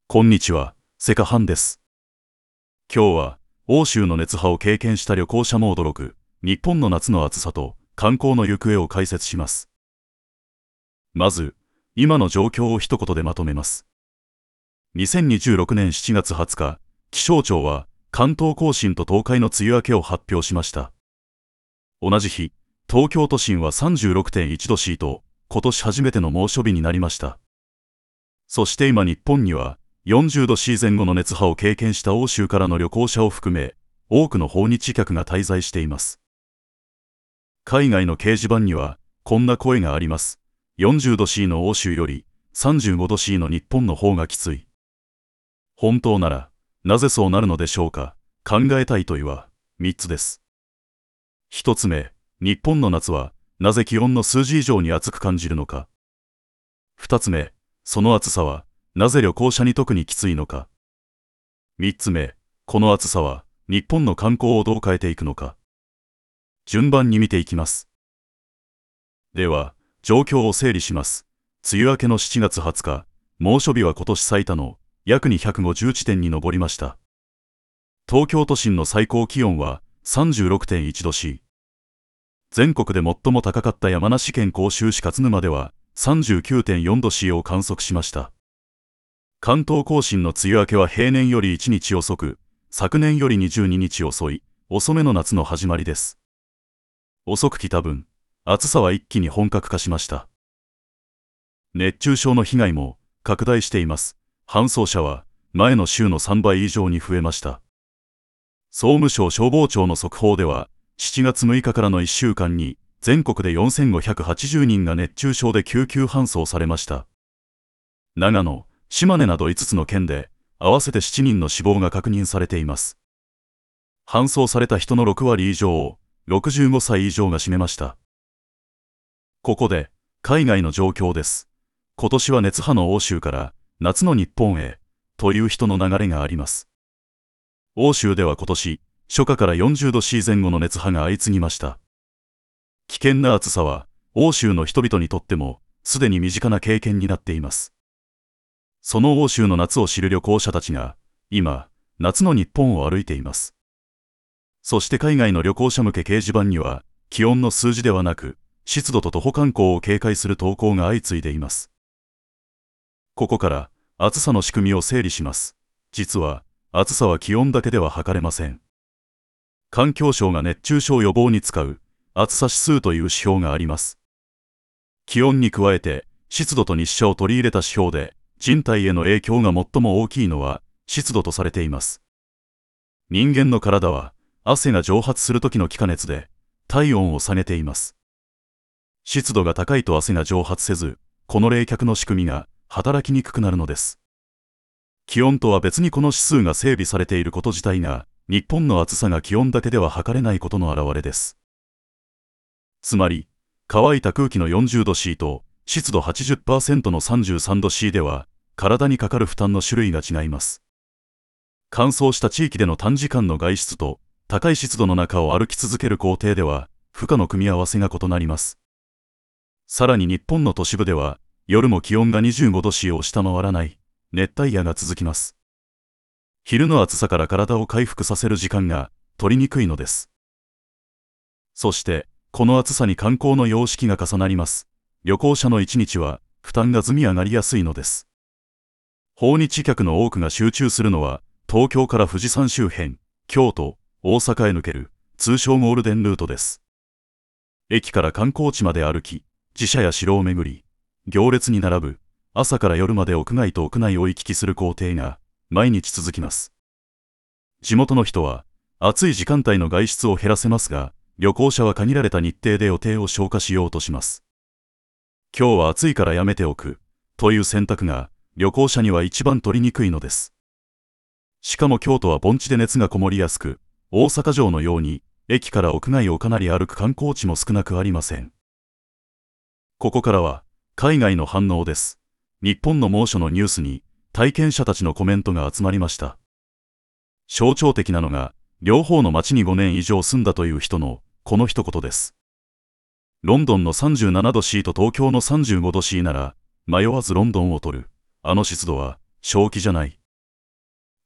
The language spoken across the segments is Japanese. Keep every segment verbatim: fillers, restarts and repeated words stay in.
こんにちは、セカハンです。今日は、欧州の熱波を経験した旅行者も驚く、日本の夏の暑さと観光の行方を解説します。まず、今の状況を一言でまとめます。にせんにじゅうろくねんしちがつはつか、気象庁は関東甲信と東海の梅雨明けを発表しました。同じ日、東京都心は さんじゅうろくてんいちど C と、今年初めての猛暑日になりました。そして今日本には、よんじゅうど C 前後の熱波を経験した欧州からの旅行者を含め、多くの訪日客が滞在しています。海外の掲示板には、こんな声があります。よんじゅうど C の欧州より、さんじゅうごど C の日本の方がきつい。本当なら、なぜそうなるのでしょうか。考えたい問いは、みっつです。ひとつめ、日本の夏は、なぜ気温の数字以上に暑く感じるのか。ふたつめ、その暑さは、なぜ旅行者に特にきついのか。みっつめ、この暑さは日本の観光をどう変えていくのか。順番に見ていきます。では、状況を整理します。梅雨明けのしちがつはつか、猛暑日は今年最多の約にひゃくごじゅうちてんに上りました。東京都心の最高気温は さんじゅうろくてんいちど C。全国で最も高かった山梨県甲州市勝沼では さんじゅうきゅうてんよんど C を観測しました。関東甲信の梅雨明けは平年よりいちにち遅く、昨年よりにじゅうににち遅い、遅めの夏の始まりです。遅く来た分、暑さは一気に本格化しました。熱中症の被害も拡大しています。搬送者は前の週のさんばい以上に増えました。総務省消防庁の速報では、しちがつむいかからのいっしゅうかんに全国でよんせんごひゃくはちじゅうにんが熱中症で救急搬送されました。長野、島根などいつつの県で合わせてしちにんの死亡が確認されています。搬送された人のろくわり以上をろくじゅうごさい以上が占めました。ここで海外の状況です。今年は熱波の欧州から夏の日本へという人の流れがあります。欧州では今年初夏からよんじゅうど C 前後の熱波が相次ぎました。危険な暑さは欧州の人々にとってもすでに身近な経験になっています。その欧州の夏を知る旅行者たちが、今、夏の日本を歩いています。そして海外の旅行者向け掲示板には、気温の数字ではなく、湿度と徒歩観光を警戒する投稿が相次いでいます。ここから、暑さの仕組みを整理します。実は、暑さは気温だけでは測れません。環境省が熱中症予防に使う、暑さ指数という指標があります。気温に加えて、湿度と日射を取り入れた指標で、人体への影響が最も大きいのは湿度とされています。人間の体は汗が蒸発する時の気化熱で体温を下げています。湿度が高いと汗が蒸発せず、この冷却の仕組みが働きにくくなるのです。気温とは別にこの指数が整備されていること自体が、日本の暑さが気温だけでは測れないことの表れです。つまり、乾いた空気の よんじゅうど C と湿度 はちじゅっパーセント の さんじゅうさんど C では、体にかかる負担の種類が違います。乾燥した地域での短時間の外出と、高い湿度の中を歩き続ける工程では、負荷の組み合わせが異なります。さらに日本の都市部では、夜も気温が にじゅうごど C を下回らない、熱帯夜が続きます。昼の暑さから体を回復させる時間が取りにくいのです。そして、この暑さに観光の様式が重なります。旅行者の一日は負担が積み上がりやすいのです。訪日客の多くが集中するのは東京から富士山周辺、京都、大阪へ抜ける通称ゴールデンルートです。駅から観光地まで歩き、寺社や城を巡り、行列に並ぶ朝から夜まで屋外と屋内を行き来する工程が毎日続きます。地元の人は暑い時間帯の外出を減らせますが、旅行者は限られた日程で予定を消化しようとします。今日は暑いからやめておくという選択が旅行者には一番取りにくいのです。しかも京都は盆地で熱がこもりやすく、大阪城のように駅から屋外をかなり歩く観光地も少なくありません。ここからは海外の反応です。日本の猛暑のニュースに体験者たちのコメントが集まりました。象徴的なのが両方の町にごねん以上住んだという人のこの一言です。ロンドンの さんじゅうななど C と東京の さんじゅうごど C なら迷わずロンドンを取る。あの湿度は正気じゃない。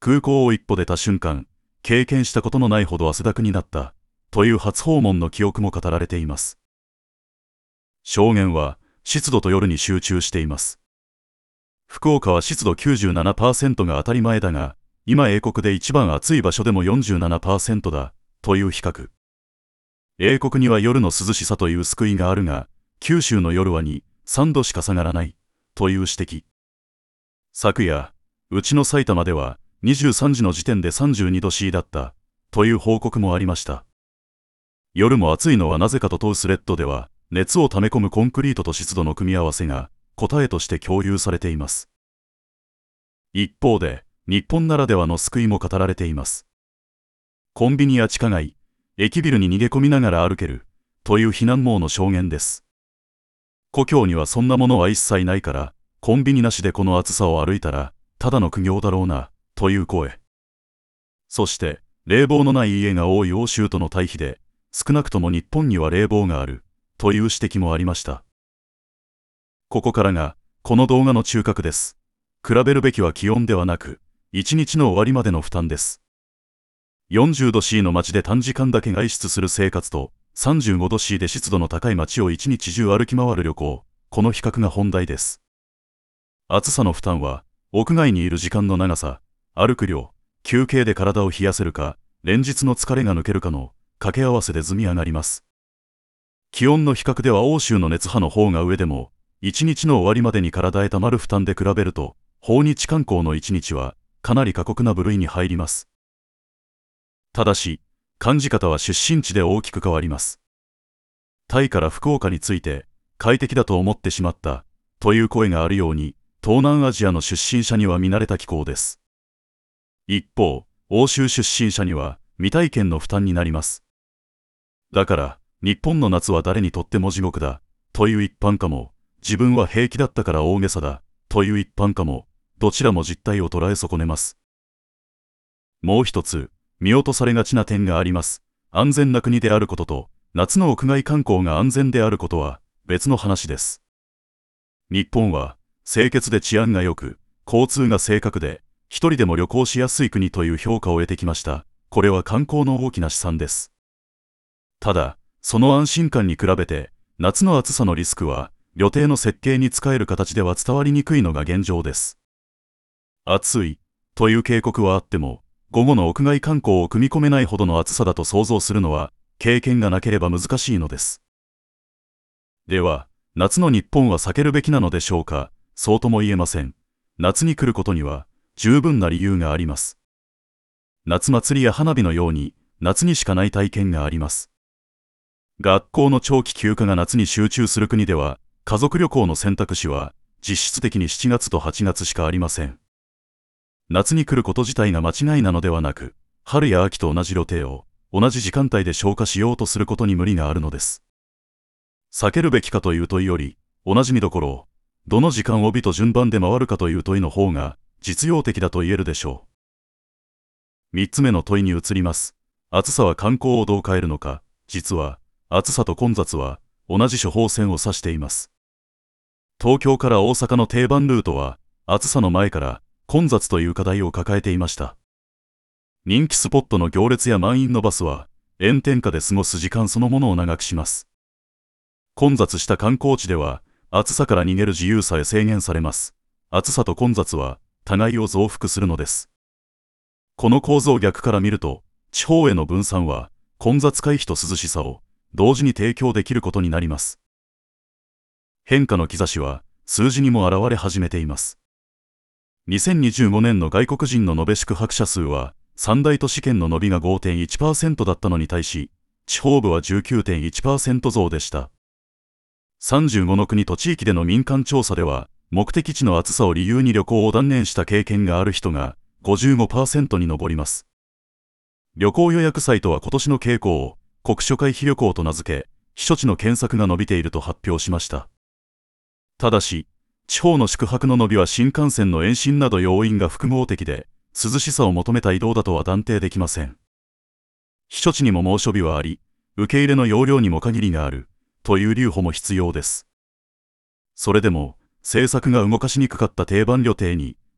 空港を一歩出た瞬間、経験したことのないほど汗だくになった、という初訪問の記憶も語られています。証言は、湿度と夜に集中しています。福岡は湿度 きゅうじゅうななパーセント が当たり前だが、今英国で一番暑い場所でも よんじゅうななパーセント だ、という比較。英国には夜の涼しさという救いがあるが、九州の夜はに、さんどしか下がらない、という指摘。昨夜、うちの埼玉ではにじゅうさんじの時点でさんじゅうにど C だった、という報告もありました。夜も暑いのはなぜかと問うスレッドでは、熱を溜め込むコンクリートと湿度の組み合わせが答えとして共有されています。一方で、日本ならではの救いも語られています。コンビニや地下街、駅ビルに逃げ込みながら歩ける、という避難網の証言です。故郷にはそんなものは一切ないから、コンビニなしでこの暑さを歩いたら、ただの苦行だろうな、という声。そして、冷房のない家が多い欧州との対比で、少なくとも日本には冷房がある、という指摘もありました。ここからが、この動画の中核です。比べるべきは気温ではなく、一日の終わりまでの負担です。よんじゅうど C の街で短時間だけ外出する生活と、さんじゅうごど C で湿度の高い街を一日中歩き回る旅行、この比較が本題です。暑さの負担は、屋外にいる時間の長さ、歩く量、休憩で体を冷やせるか、連日の疲れが抜けるかの掛け合わせで積み上がります。気温の比較では欧州の熱波の方が上でも、一日の終わりまでに体へたまる負担で比べると、訪日観光の一日は、かなり過酷な部類に入ります。ただし、感じ方は出身地で大きく変わります。タイから福岡について、快適だと思ってしまった、という声があるように、東南アジアの出身者には見慣れた気候です。一方、欧州出身者には、未体験の負担になります。だから、日本の夏は誰にとっても地獄だ、という一般化も、自分は平気だったから大げさだ、という一般化も、どちらも実態を捉え損ねます。もう一つ、見落とされがちな点があります。安全な国であることと、夏の屋外観光が安全であることは、別の話です。日本は、清潔で治安が良く、交通が正確で、一人でも旅行しやすい国という評価を得てきました。これは観光の大きな資産です。ただ、その安心感に比べて、夏の暑さのリスクは、旅程の設計に使える形では伝わりにくいのが現状です。暑い、という警告はあっても、午後の屋外観光を組み込めないほどの暑さだと想像するのは、経験がなければ難しいのです。では、夏の日本は避けるべきなのでしょうか。そうとも言えません。夏に来ることには、十分な理由があります。夏祭りや花火のように、夏にしかない体験があります。学校の長期休暇が夏に集中する国では、家族旅行の選択肢は、実質的にしちがつとはちがつしかありません。夏に来ること自体が間違いなのではなく、春や秋と同じ予定を、同じ時間帯で消化しようとすることに無理があるのです。避けるべきかという問いより、同じ見どころを、どの時間帯と順番で回るかという問いの方が、実用的だと言えるでしょう。三つ目の問いに移ります。暑さは観光をどう変えるのか。実は、暑さと混雑は、同じ処方箋を指しています。東京から大阪の定番ルートは、暑さの前から、混雑という課題を抱えていました。人気スポットの行列や満員のバスは、炎天下で過ごす時間そのものを長くします。混雑した観光地では、暑さから逃げる自由さえ制限されます。暑さと混雑は、互いを増幅するのです。この構造を逆から見ると、地方への分散は、混雑回避と涼しさを、同時に提供できることになります。変化の兆しは、数字にも現れ始めています。にせんにじゅうごねんの外国人の延べ宿泊者数は、三大都市圏の伸びが ごてんいちパーセント だったのに対し、地方部は じゅうきゅうてんいちパーセント 増でした。さんじゅうごの国と地域での民間調査では、目的地の暑さを理由に旅行を断念した経験がある人が ごじゅうごパーセント に上ります。旅行予約サイトは今年の傾向を国初回避旅行と名付け、避暑地の検索が伸びていると発表しました。ただし、地方の宿泊の伸びは新幹線の延伸など要因が複合的で、涼しさを求めた移動だとは断定できません。避暑地にも猛暑日はあり、受け入れの容量にも限りがある、という留保も必要です。それでも、政策が動かしにくかった定番旅程に、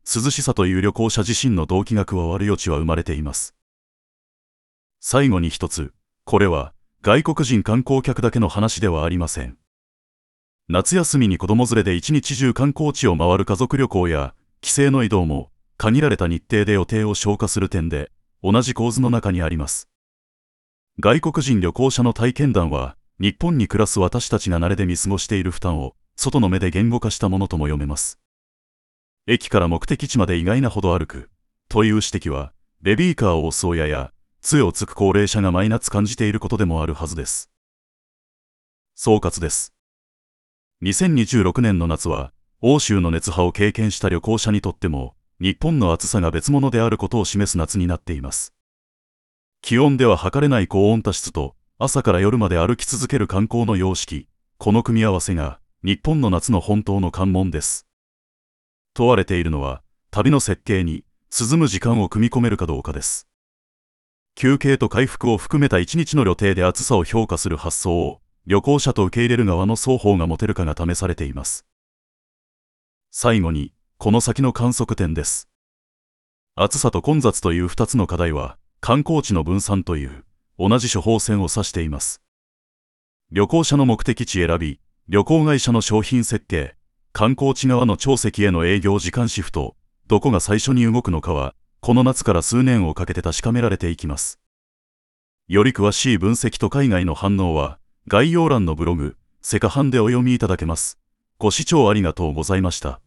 涼しさという旅行者自身の動機が加わる余地は生まれています。最後に一つ、これは外国人観光客だけの話ではありません。夏休みに子供連れで一日中観光地を回る家族旅行や帰省の移動も限られた日程で予定を消化する点で同じ構図の中にあります。外国人旅行者の体験談は日本に暮らす私たちが慣れで見過ごしている負担を外の目で言語化したものとも読めます。駅から目的地まで意外なほど歩くという指摘はベビーカーを押す親や杖をつく高齢者がマイナス感じていることでもあるはずです。総括です。にせんにじゅうろくねんの夏は欧州の熱波を経験した旅行者にとっても日本の暑さが別物であることを示す夏になっています。気温では測れない高温多湿と朝から夜まで歩き続ける観光の様式、この組み合わせが日本の夏の本当の関門です。問われているのは旅の設計に涼む時間を組み込めるかどうかです。休憩と回復を含めた一日の旅程で暑さを評価する発想を旅行者と受け入れる側の双方が持てるかが試されています。最後にこの先の観測点です。暑さと混雑という二つの課題は観光地の分散という同じ処方箋を指しています。旅行者の目的地選び、旅行会社の商品設計、観光地側の長席への営業時間シフト、どこが最初に動くのかはこの夏から数年をかけて確かめられていきます。より詳しい分析と海外の反応は概要欄のブログ、セカハンでお読みいただけます。ご視聴ありがとうございました。